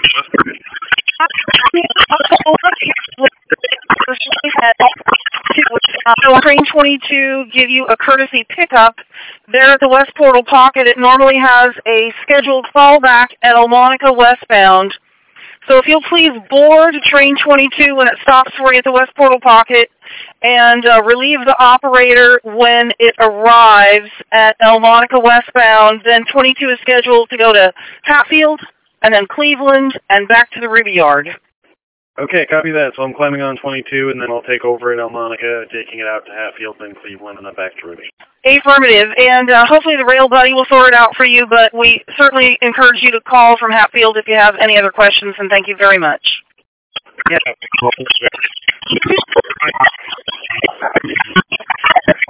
Train 22 give you a courtesy pickup there at the West Portal Pocket. It normally has a scheduled fallback at Elmonica westbound. So if you'll please board Train 22 when it stops for you at the West Portal Pocket and relieve the operator when it arrives at Elmonica westbound, then 22 is scheduled to go to Hatfield and then Cleveland and back to the Ruby Yard. Okay, copy that. So I'm climbing on 22, and then I'll take over at Elmonica, taking it out to Hatfield, then Cleveland, and then back to Ruby. Affirmative. And hopefully the rail buddy will sort it out for you, but we certainly encourage you to call from Hatfield if you have any other questions, and thank you very much. Yeah.